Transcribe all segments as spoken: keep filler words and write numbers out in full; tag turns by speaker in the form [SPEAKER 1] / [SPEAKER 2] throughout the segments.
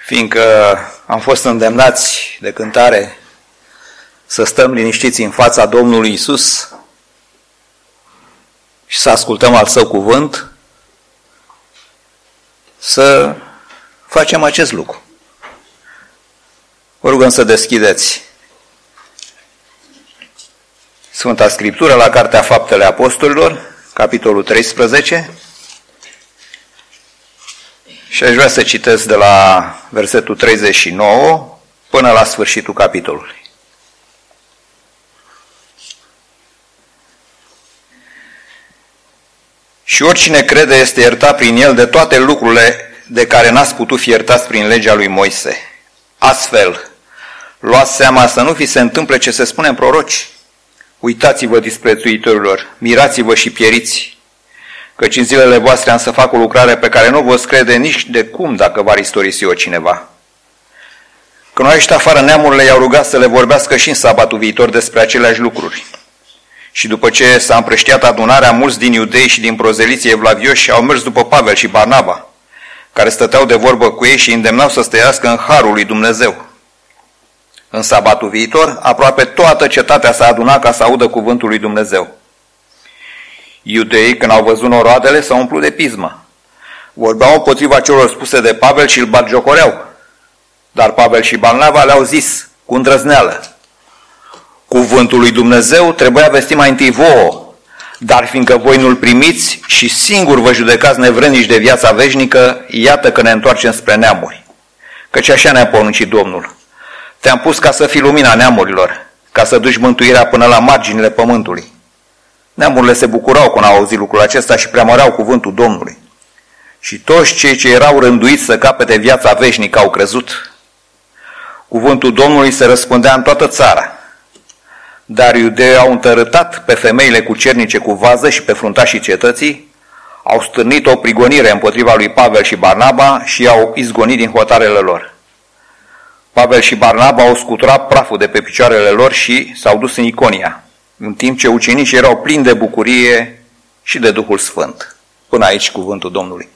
[SPEAKER 1] fiindcă am fost îndemnați de cântare să stăm liniștiți în fața Domnului Iisus și să ascultăm al Său cuvânt, să facem acest lucru. Vă rugăm să deschideți Sfânta Scriptură la Cartea Faptele Apostolilor, capitolul treisprezece, și aș vrea să citesc de la versetul treizeci și nouă până la sfârșitul capitolului. Și oricine crede este iertat prin el de toate lucrurile de care n-ați putut fi iertați prin legea lui Moise. Astfel, luați seama să nu vi se întâmple ce se spune în proroci. Uitați-vă, disprețuitorilor, mirați-vă și pieriți, căci în zilele voastre am să fac o lucrare pe care nu vă crede nici de cum dacă va istorisi-o cineva. Când au ieșit afară, neamurile i-au rugat să le vorbească și în sabatul viitor despre aceleași lucruri. Și după ce s-a împrăștiat adunarea, mulți din iudei și din prozeliții evlavioși au mers după Pavel și Barnaba, care stăteau de vorbă cu ei și îndemnau să stăiască în harul lui Dumnezeu. În sabatul viitor, aproape toată cetatea s-a adunat ca să audă cuvântul lui Dumnezeu. Iudeii, când au văzut noroadele, s-au umplut de pismă. Vorbeau împotriva celor spuse de Pavel și îl batjocoreau. Dar Pavel și Barnaba le-au zis cu îndrăzneală: cuvântul lui Dumnezeu trebuia vestit mai întâi vouă, dar fiindcă voi nu-l primiți și singur vă judecați nevrednici de viața veșnică, iată că ne întoarcem spre neamuri. Căci așa ne-a poruncit Domnul: te-am pus ca să fii lumina neamurilor, ca să duci mântuirea până la marginile pământului. Neamurile se bucurau când au auzit lucrul acesta și preamăreau cuvântul Domnului. Și toți cei ce erau rânduiți să capete viața veșnică au crezut. Cuvântul Domnului se răspândea în toată țara. Dar iudeii au întărâtat pe femeile cucernice cu vază și pe fruntașii cetății, au stârnit o prigonire împotriva lui Pavel și Barnaba și i-au izgonit din hotarele lor. Pavel și Barnaba au scuturat praful de pe picioarele lor și s-au dus în Iconia, în timp ce ucenicii erau plini de bucurie și de Duhul Sfânt. Până aici cuvântul Domnului.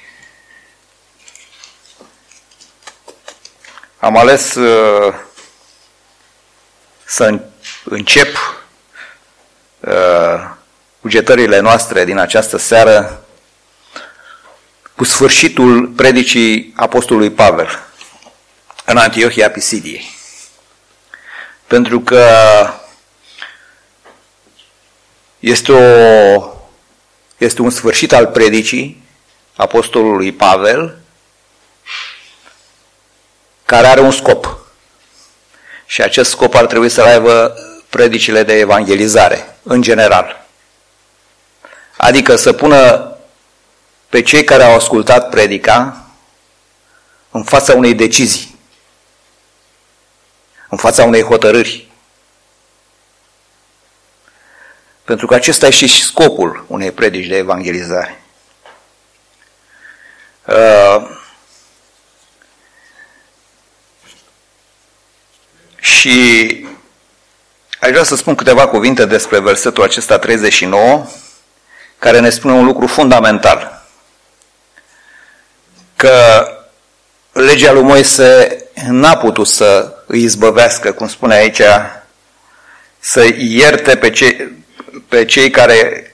[SPEAKER 1] Am ales uh, să încep uh, cugetările noastre din această seară cu sfârșitul predicii apostolului Pavel în Antiohia Pisidiei. Pentru că este, o, este un sfârșit al predicii apostolului Pavel care are un scop. Și acest scop ar trebui să aibă predicile de evangelizare, în general. Adică să pună pe cei care au ascultat predica în fața unei decizii, în fața unei hotărâri. Pentru că acesta este și scopul unei predici de evangelizare. Uh, și aș vrea să spun câteva cuvinte despre versetul acesta treizeci și nouă, care ne spune un lucru fundamental. Că legea lui Moise n-a putut să îi izbăvească, cum spune aici, să ierte pe cei, pe cei care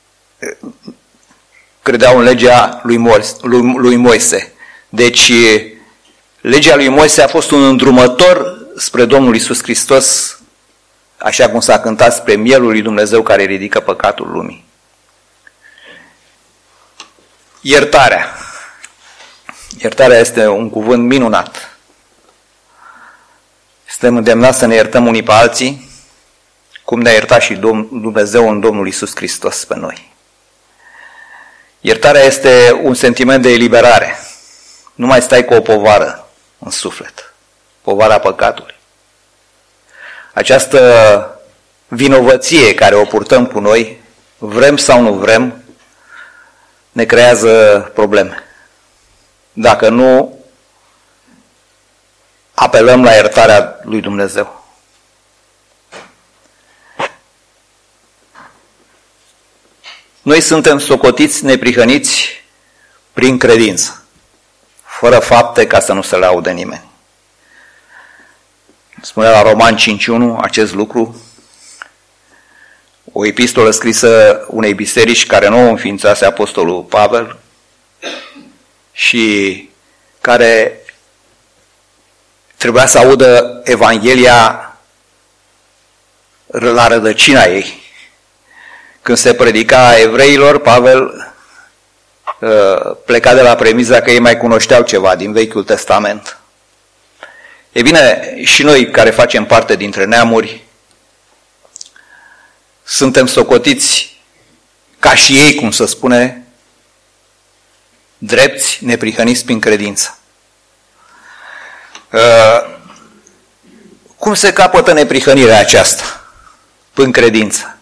[SPEAKER 1] credeau în legea lui Moise, lui, lui Moise. Deci, legea lui Moise a fost un îndrumător spre Domnul Iisus Hristos, așa cum s-a cântat, spre mielul lui Dumnezeu care ridică păcatul lumii. Iertarea. Iertarea este un cuvânt minunat. Suntem îndemnați să ne iertăm unii pe alții, cum ne-a iertat și Dumnezeu în Domnul Iisus Hristos pe noi. Iertarea este un sentiment de eliberare. Nu mai stai cu o povară în suflet, povara păcatului. Această vinovăție care o purtăm cu noi, vrem sau nu vrem, ne creează probleme. Dacă nu apelăm la iertarea lui Dumnezeu. Noi suntem socotiți neprihăniți prin credință. fără fapte ca să nu se laude nimeni. Spune la Roman cinci unu acest lucru, o epistolă scrisă unei biserici care nu o înființase apostolul Pavel și care trebuia să audă Evanghelia la rădăcina ei. Când se predica evreilor, Pavel pleca de la premiza că ei mai cunoșteau ceva din Vechiul Testament. E bine, și noi care facem parte dintre neamuri, suntem socotiți ca și ei, cum se spune, drepți, neprihăniți prin credință. Cum se capătă neprihănirea aceasta? Prin credință.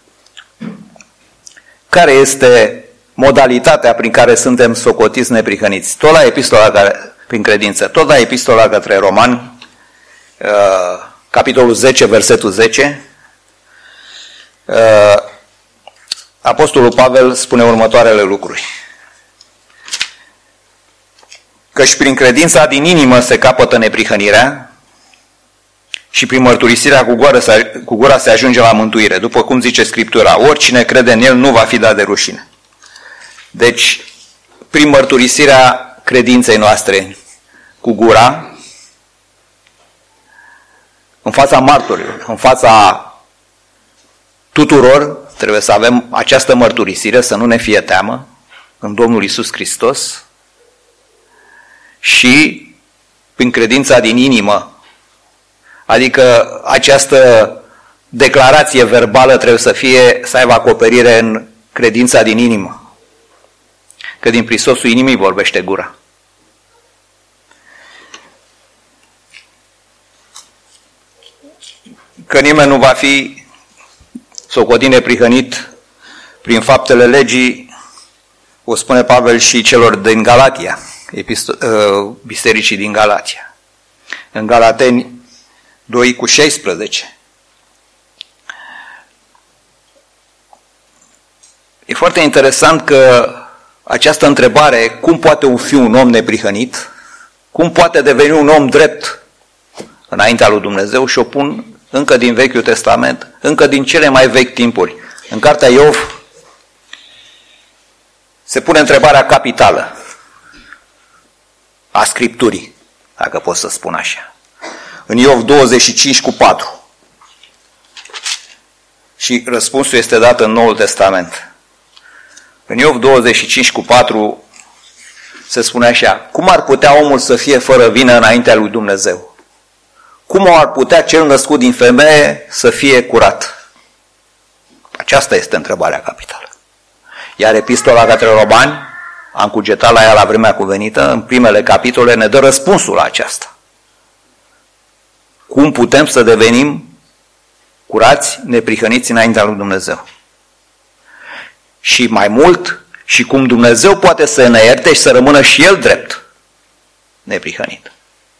[SPEAKER 1] Care este modalitatea prin care suntem socotiți neprihăniți? Tot la epistola care, prin credință, tot la epistola către Romani, capitolul zece, versetul zece, apostolul Pavel spune următoarele lucruri. Căci prin credința din inimă se capătă neprihănirea și prin mărturisirea cu gura, se, cu gura se ajunge la mântuire. După cum zice Scriptura, oricine crede în el nu va fi dat de rușine. Deci, prin mărturisirea credinței noastre cu gura, în fața martorilor, în fața tuturor, trebuie să avem această mărturisire, să nu ne fie teamă, în Domnul Iisus Hristos, și prin credința din inimă. Adică această declarație verbală trebuie să fie, să aibă acoperire în credința din inimă. Că din prisosul inimii vorbește gura. Că nimeni nu va fi socotit neprihănit prin faptele legii, o spune Pavel și celor din Galatia, bisericii din Galatia. În Galateni doi cu șaisprezece. E foarte interesant că această întrebare, cum poate fi un om neprihănit, cum poate deveni un om drept înaintea lui Dumnezeu, și o pun încă din Vechiul Testament, încă din cele mai vechi timpuri. În cartea Iov se pune întrebarea capitală a Scripturii, dacă pot să spun așa. În Iov douăzeci și cinci cu patru. Și răspunsul este dat în Noul Testament. În Iov douăzeci și cinci cu patru se spune așa: cum ar putea omul să fie fără vină înaintea lui Dumnezeu? Cum ar putea cel născut din femeie să fie curat? Aceasta este întrebarea capitală. Iar epistola către Romani, am cugetat la ea la vremea cuvenită, în primele capitole ne dă răspunsul la aceasta. Cum putem să devenim curați, neprihăniți înaintea lui Dumnezeu? Și mai mult, și cum Dumnezeu poate să ne ierte și să rămână și El drept, neprihănit.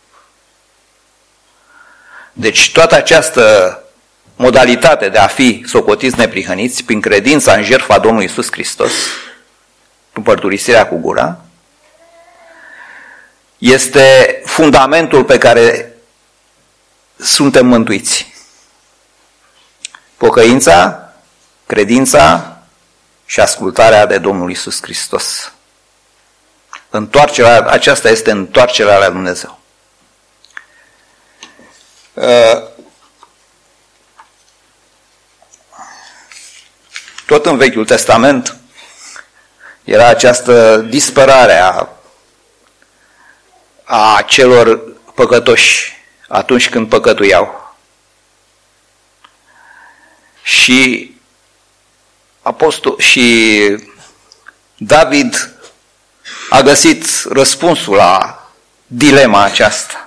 [SPEAKER 1] Deci toată această modalitate de a fi socotiți neprihăniți prin credința în jertfa Domnului Iisus Hristos, prin mărturisirea cu gura, este fundamentul pe care suntem mântuiți. Pocăința, credința și ascultarea de Domnul Iisus Hristos. Întoarcerea, aceasta este întoarcerea la Dumnezeu. Tot în Vechiul Testament era această disperare a, a celor păcătoși atunci când păcătuiau. Și apostol și David a găsit răspunsul la dilema aceasta.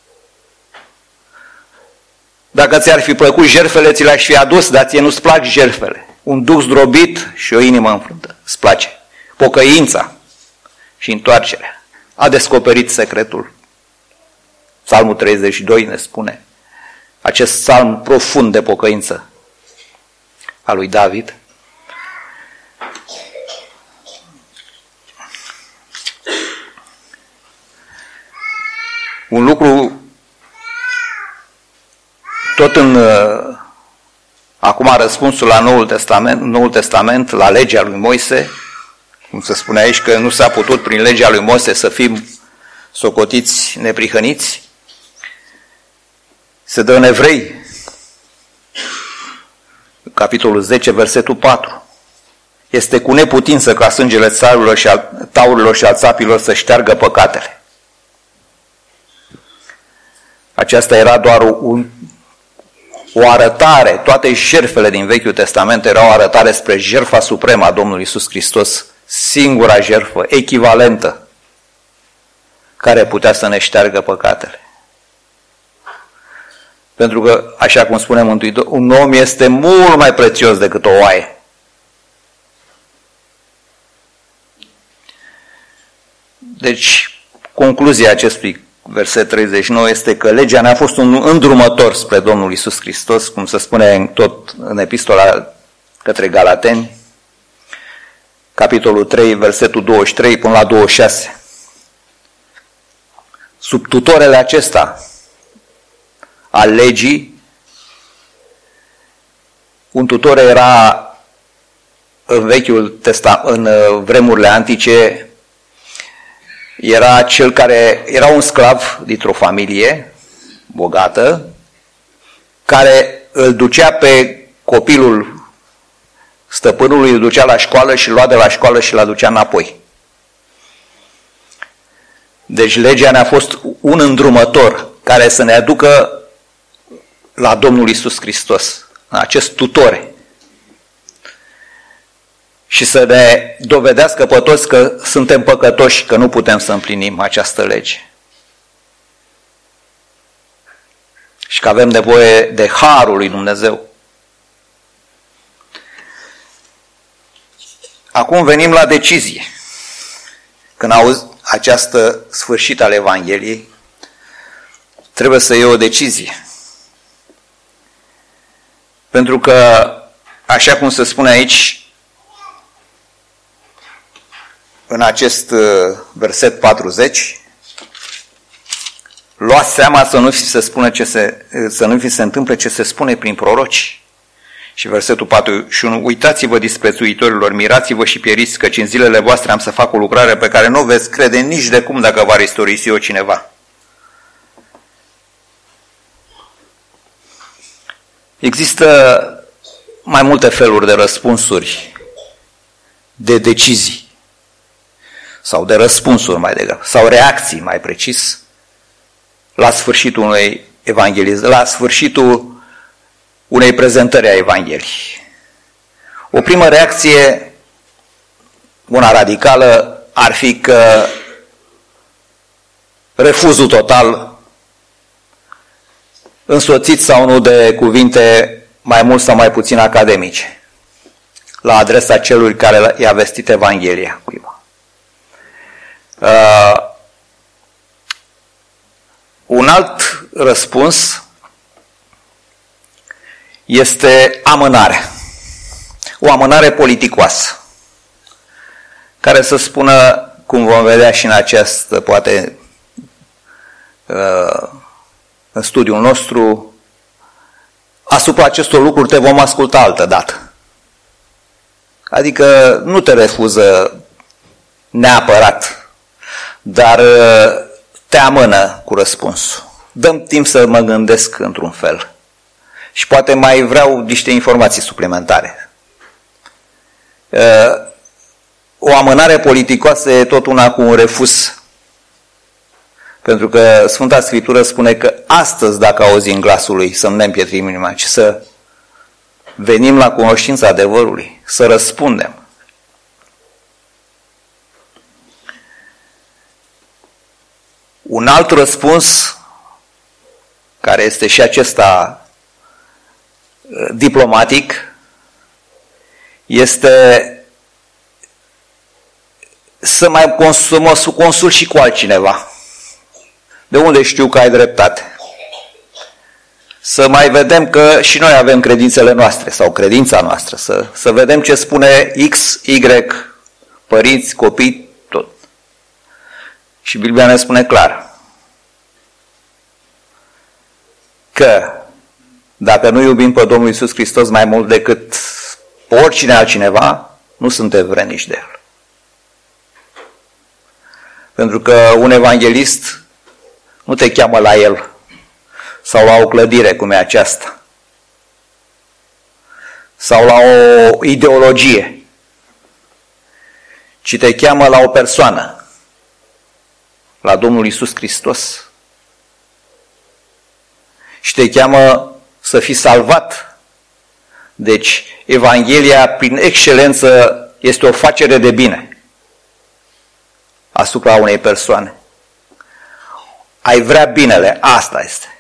[SPEAKER 1] Dacă ți-ar fi plăcut jertfele, ți le-aș fi adus, dar ție nu-ți plac jertfele. Un duh zdrobit și o inimă înfrântă. Îți place. Pocăința și întoarcerea. A descoperit secretul. Psalmul treizeci și doi ne spune acest psalm profund de pocăință a lui David. Un lucru tot în acum răspunsul la Noul Testament, Noul Testament, la legea lui Moise, cum se spune aici că nu s-a putut prin legea lui Moise să fim socotiți neprihăniți, se dă în Evrei, capitolul zece, versetul patru. Este cu neputință ca sângele țarurilor și al, taurilor și al țapilor să șteargă păcatele. Aceasta era doar un, o arătare, toate jertfele din Vechiul Testament erau o arătare spre jertfa supremă a Domnului Iisus Hristos, singura jertfă, echivalentă, care putea să ne șteargă păcatele. Pentru că, așa cum spune Mântuitorul, un om este mult mai prețios decât o oaie. Deci, concluzia acestui verset treizeci și nouă este că legea ne-a fost un îndrumător spre Domnul Iisus Hristos, cum se spune tot în epistola către Galateni, capitolul trei, versetul douăzeci și trei până la douăzeci și șase. Sub tutorele acesta al legii, un tutor era în Vechiul Testament, în vremurile antice, era cel care era un sclav dintr-o familie bogată, care îl ducea pe copilul stăpânului, îl ducea la școală și îl lua de la școală și îl aducea înapoi. Deci legea ne-a fost un îndrumător care să ne aducă la Domnul Iisus Hristos, acest tutore, și să ne dovedească pe toți că suntem păcătoși, că nu putem să împlinim această lege. Și că avem nevoie de harul lui Dumnezeu. Acum venim la decizie. Când auzi această sfârșit al Evangheliei, trebuie să iei o decizie. Pentru că, așa cum se spune aici, în acest verset patruzeci, luați seama să nu fi se spune ce se, să nu fi se întâmple ce se spune prin proroci. Și versetul patruzeci și unu, uitați-vă disprețuitorilor, mirați-vă și pieriți, căci în zilele voastre am să fac o lucrare pe care nu veți crede nici de cum dacă va istorisi-o cineva. Există mai multe feluri de răspunsuri, de decizii, sau de răspunsuri mai degrabă, sau reacții mai precis, la sfârșitul unei evangelizări, la sfârșitul unei prezentări a Evangheliei. O primă reacție, una radicală, ar fi că refuzul total, însoțit sau nu de cuvinte mai mult sau mai puțin academice, la adresa celui care i-a vestit Evanghelia cuiva. Uh, un alt răspuns este amânarea. O amânare politicoasă, care să spună, cum vom vedea și în această, poate, uh, în studiul nostru, asupra acestor lucruri te vom asculta altă dată. Adică nu te refuză neapărat, dar te amână cu răspunsul. Dăm timp să mă gândesc într-un fel. Și poate mai vreau niște informații suplimentare. O amânare politicoasă e tot una cu un refuz. Pentru că Sfânta Scriptură spune că astăzi, dacă auzim glasul lui, să nu ne împietrim inima, ci să venim la cunoștința adevărului, să răspundem. Un alt răspuns, care este și acesta diplomatic, este să mai consumă, să consul și cu altcineva. De unde știu că ai dreptate? Să mai vedem că și noi avem credințele noastre sau credința noastră. Să, să vedem ce spune X, Y, părinți, copii, tot. Și Biblia ne spune clar. că dacă nu iubim pe Domnul Iisus Hristos mai mult decât oricine altcineva, nu suntem vrednici de El. Pentru că un evanghelist nu te cheamă la el sau la o clădire cum e aceasta sau la o ideologie, ci te cheamă la o persoană, la Domnul Iisus Hristos. Și te cheamă să fii salvat. Deci, Evanghelia, prin excelență, este o facere de bine asupra unei persoane. Ai vrea binele, asta este.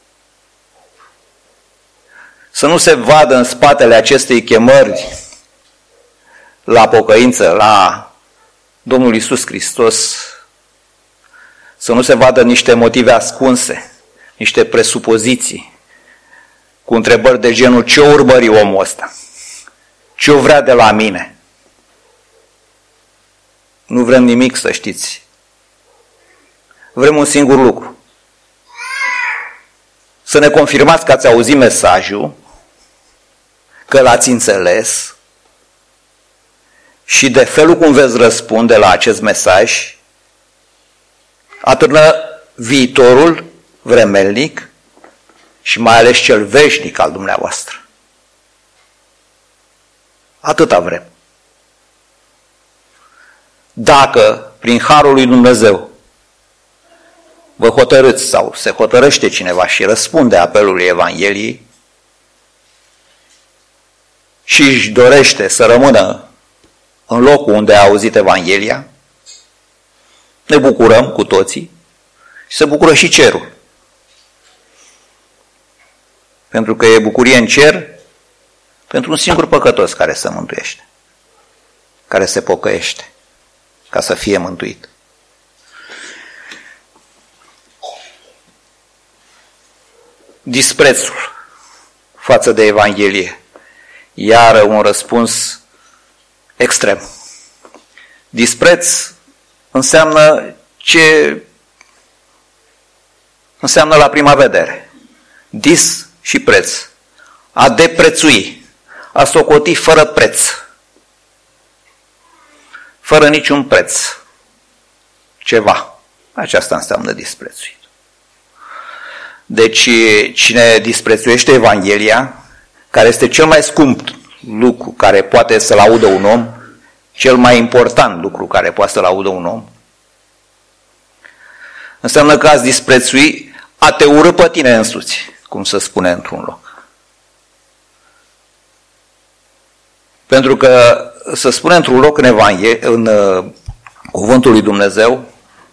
[SPEAKER 1] Să nu se vadă în spatele acestei chemări la pocăință, la Domnul Iisus Hristos, să nu se vadă niște motive ascunse, niște presupoziții, cu întrebări de genul: ce urmări omul ăsta? Ce o vrea de la mine? Nu vrem nimic, să știți. Vrem un singur lucru. Să ne confirmați că ați auzit mesajul, că l-ați înțeles și de felul cum veți răspunde la acest mesaj atârnă viitorul vremelnic și mai ales cel veșnic al dumneavoastră. Atâta vrem. Dacă prin harul lui Dumnezeu vă hotărâți sau se hotărăște cineva și răspunde apelului Evangheliei și își dorește să rămână în locul unde a auzit Evanghelia, ne bucurăm cu toții și se bucură și cerul. Pentru că e bucurie în cer pentru un singur păcătos care se mântuiește, care se pocăiește ca să fie mântuit. Disprețul față de Evanghelie, iară un răspuns extrem. Dispreț înseamnă ce înseamnă la prima vedere. Dis și preț. A deprețui, a socoti fără preț. Fără niciun preț. Ceva. Aceasta înseamnă disprețuit. Deci cine disprețuiește Evanghelia, care este cel mai scump lucru care poate să-l audă un om, cel mai important lucru care poate să-l audă un om, înseamnă că ați disprețui a te urâ pe tine însuți, cum se spune într-un loc. Pentru că se spune într-un loc în Evanghelie, în uh, Cuvântul lui Dumnezeu,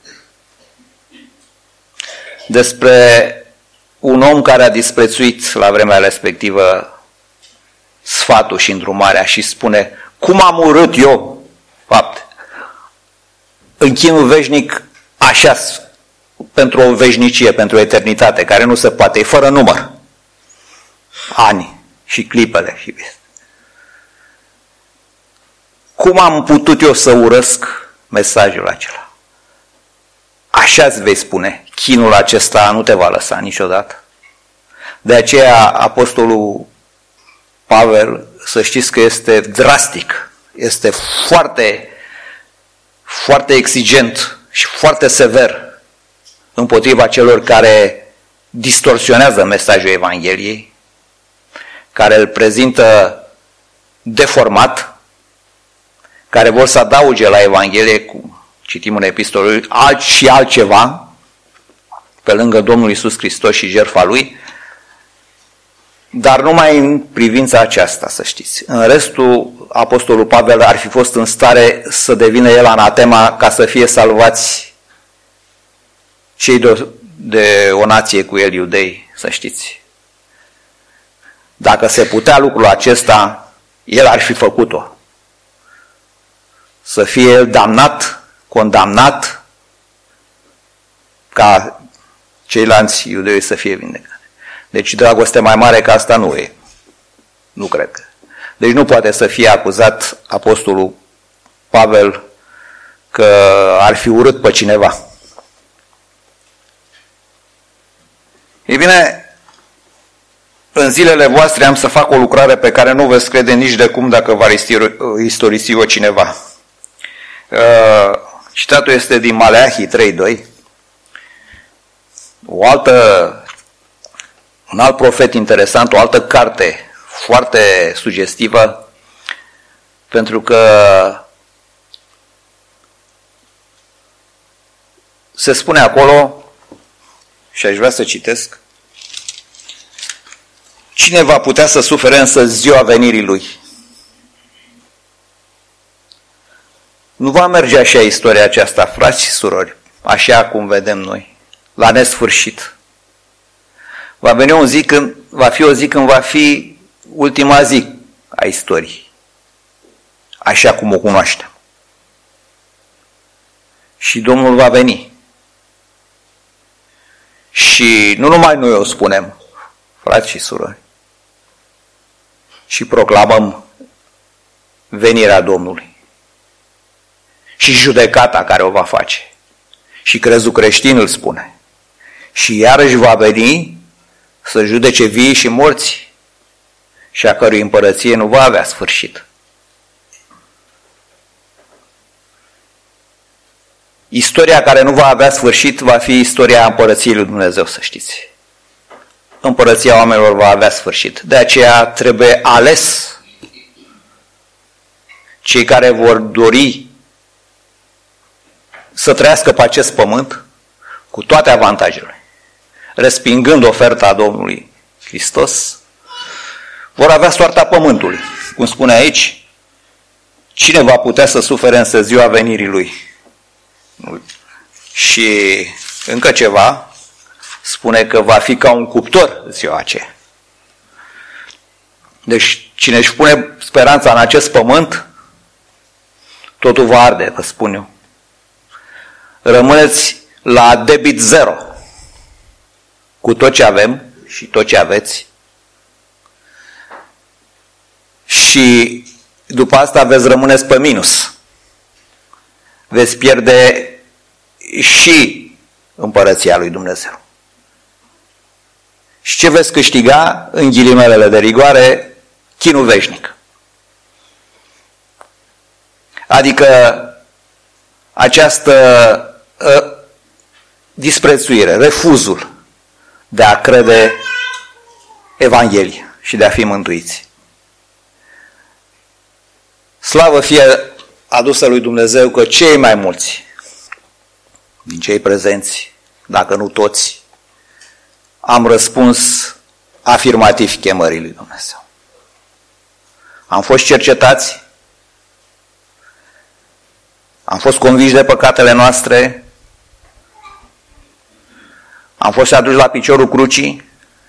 [SPEAKER 1] despre un om care a disprețuit la vremea respectivă sfatul și îndrumarea și spune: cum am urât eu, fapt, în chinul veșnic așa, pentru o veșnicie, pentru o eternitate, care nu se poate, e fără număr. Ani și clipele și vise. Cum am putut eu să urăsc mesajul acela? Așa îți vei spune, chinul acesta nu te va lăsa niciodată. De aceea apostolul Pavel, să știți că este drastic, este foarte, foarte exigent și foarte sever împotriva celor care distorsionează mesajul Evangheliei, care îl prezintă deformat, care vor să adauge la Evanghelie, cum citim în epistolul, alt și altceva, pe lângă Domnul Iisus Hristos și jertfa Lui, dar numai în privința aceasta, să știți. În restul, apostolul Pavel ar fi fost în stare să devină el anatema ca să fie salvați cei de o, de o nație cu el, iudei, să știți. Dacă se putea lucrul acesta, el ar fi făcut-o. Să fie el damnat, condamnat, ca ceilalți iudei să fie vindecați. Deci dragoste mai mare ca asta nu e. Nu cred. Deci nu poate să fie acuzat apostolul Pavel că ar fi urât pe cineva. Ei bine, în zilele voastre am să fac o lucrare pe care nu veți crede nici de cum dacă va istorisi-o cineva. Citatul este din Maleahi trei doi. O altă, un alt profet interesant, o altă carte foarte sugestivă, pentru că se spune acolo, și aș vrea să citesc, cine va putea să sufere însă ziua venirii lui? Nu va merge așa istoria aceasta, frați și surori, așa cum vedem noi, la nesfârșit. Va veni o zi când, va fi o zi când va fi ultima zi a istoriei, așa cum o cunoaștem. Și Domnul va veni. Și nu numai noi o spunem, frați și surori, și proclamăm venirea Domnului și judecata care o va face. Și crezul creștin îl spune. Și iarăși va veni să judece vii și morți, și a cărui împărăție nu va avea sfârșit. Istoria care nu va avea sfârșit va fi istoria împărăției lui Dumnezeu, să știți. Împărăția oamenilor va avea sfârșit. De aceea trebuie ales cei care vor dori să trăiască pe acest pământ cu toate avantajele, respingând oferta Domnului Hristos, vor avea soarta pământului. Cum spune aici, cine va putea să sufere însă ziua venirii Lui? Și încă ceva, spune că va fi ca un cuptor ziua aceea. Deci cine își pune speranța în acest pământ, totul va arde, vă spun eu. Rămâneți la debit zero cu tot ce avem și tot ce aveți, și după asta veți rămâneți pe minus. Veți pierde și împărăția lui Dumnezeu. Și ce veți câștiga, în ghilimelele de rigoare, chinul veșnic. Adică această uh, disprețuire, refuzul de a crede Evanghelia și de a fi mântuiți. Slavă fie adusă lui Dumnezeu că cei mai mulți din cei prezenți, dacă nu toți, am răspuns afirmativ chemării lui Dumnezeu. Am fost cercetați, am fost convinși de păcatele noastre, am fost aduși la piciorul crucii,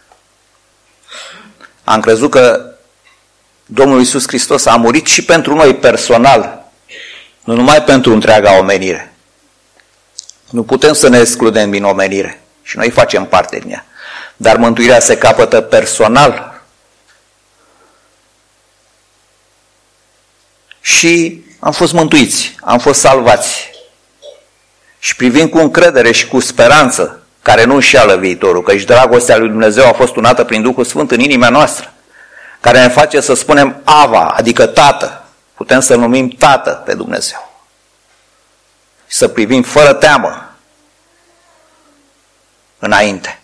[SPEAKER 1] am crezut că Domnul Iisus Hristos a murit și pentru noi personal, nu numai pentru întreaga omenire. Nu putem să ne excludem din omenire și noi facem parte din ea. Dar mântuirea se capătă personal. Și am fost mântuiți, am fost salvați. Și privind cu încredere și cu speranță, care nu înșeală viitorul, căci dragostea lui Dumnezeu a fost unată prin Duhul Sfânt în inima noastră, care ne face să spunem Ava, adică Tată. Putem să-L numim Tată pe Dumnezeu. Și să privim fără teamă înainte.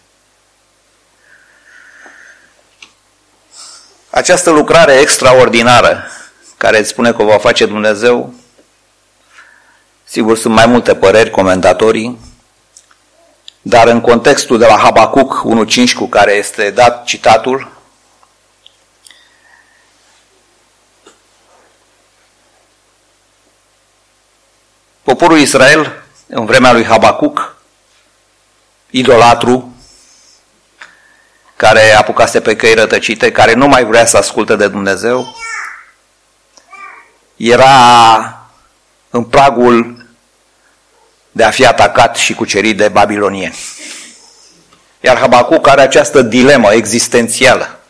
[SPEAKER 1] Această lucrare extraordinară care îți spune că o va face Dumnezeu, sigur sunt mai multe păreri, comentatorii, dar în contextul de la Habacuc unu cinci cu care este dat citatul, poporul Israel, în vremea lui Habacuc, idolatru, care apucase pe căi rătăcite, care nu mai vrea să asculte de Dumnezeu, era în pragul de a fi atacat și cucerit de babilonieni. Iar Habacuc are această dilemă existențială.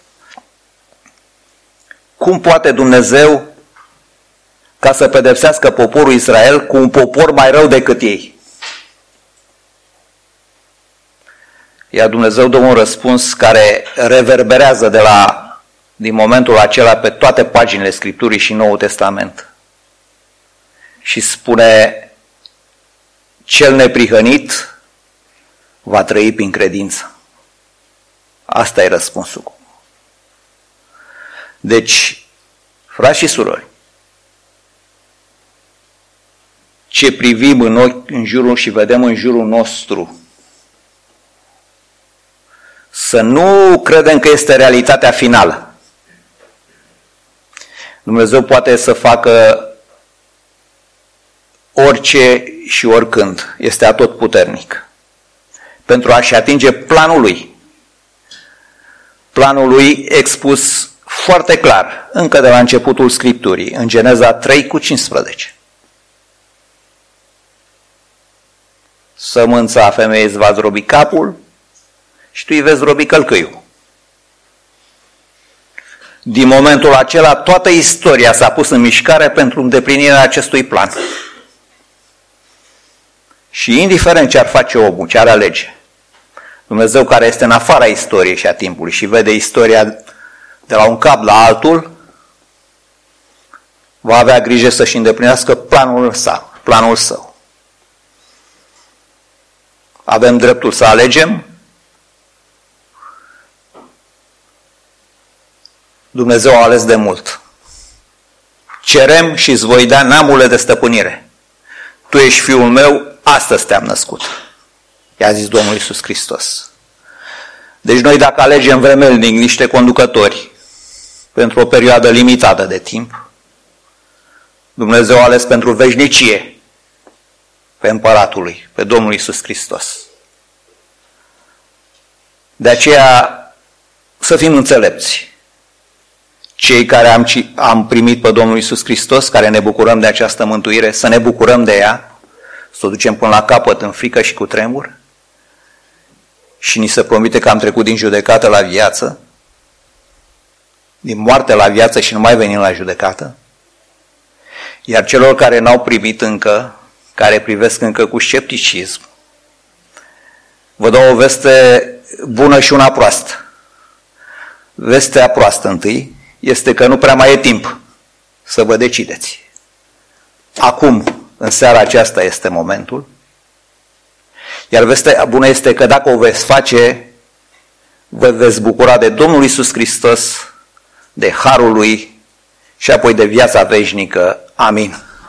[SPEAKER 1] Cum poate Dumnezeu ca să pedepsească poporul Israel cu un popor mai rău decât ei? Iar Dumnezeu dă un răspuns care reverberează de la, din momentul acela pe toate paginile Scripturii și Noul Testament. Și spune, cel neprihănit va trăi prin credință. Asta e răspunsul. Deci, frați și surori, ce privim în ochi în jurul și vedem în jurul nostru, să nu credem că este realitatea finală. Dumnezeu poate să facă orice și oricând, este atotputernic, pentru a-și atinge planul lui. Planul lui expus foarte clar, încă de la începutul Scripturii, în Geneza trei cu cincisprezece. Sămânța femeii îți va zdrobi capul și tu îi vei zdrobi călcâiul. Din momentul acela, toată istoria s-a pus în mișcare pentru îndeplinirea acestui plan. Și indiferent ce ar face omul, ce ar alege, Dumnezeu care este în afara istoriei și a timpului și vede istoria de la un cap la altul, va avea grijă să-și îndeplinească planul său, planul său. Avem dreptul să alegem. Dumnezeu a ales de mult. Cerem și îți voi da neamurile de stăpânire. Tu ești fiul meu, astăzi te-am născut. I-a zis Domnul Iisus Hristos. Deci noi dacă alegem vremelnic niște conducători pentru o perioadă limitată de timp, Dumnezeu a ales pentru veșnicie pe împăratul lui, pe Domnul Iisus Hristos. De aceea să fim înțelepți. Cei care am, am primit pe Domnul Iisus Hristos, care ne bucurăm de această mântuire, să ne bucurăm de ea, să o ducem până la capăt în frică și cu tremur, și ni se promite că am trecut din judecată la viață, din moarte la viață și nu mai venim la judecată. Iar celor care n-au primit încă, care privesc încă cu scepticism, vă dau o veste bună și una proastă. Vestea proastă întâi este că nu prea mai e timp să vă decideți. Acum, în seara aceasta, este momentul. Iar vestea bună este că dacă o veți face, vă veți bucura de Domnul Iisus Hristos, de harul lui și apoi de viața veșnică. Amin.